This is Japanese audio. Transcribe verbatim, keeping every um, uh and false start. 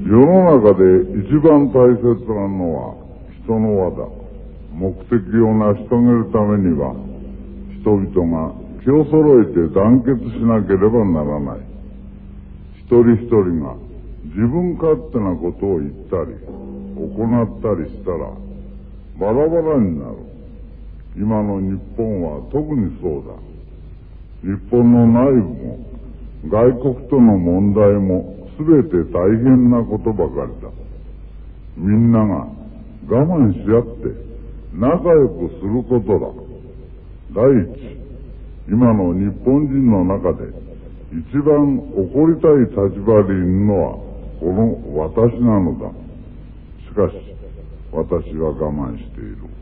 世の中で一番大切なのは人の輪だ。目的を成し遂げるためには、人々が気を揃えて団結しなければならない。一人一人が自分勝手なことを言ったり、行ったりしたら、バラバラになる。今の日本は特にそうだ。日本の内部も、外国との問題も、すべて大変なことばかりだ。みんなが我慢し合って仲良くすることだ。第一、今の日本人の中で一番怒りたい立場にいるのはこの私なのだ。しかし、私は我慢している。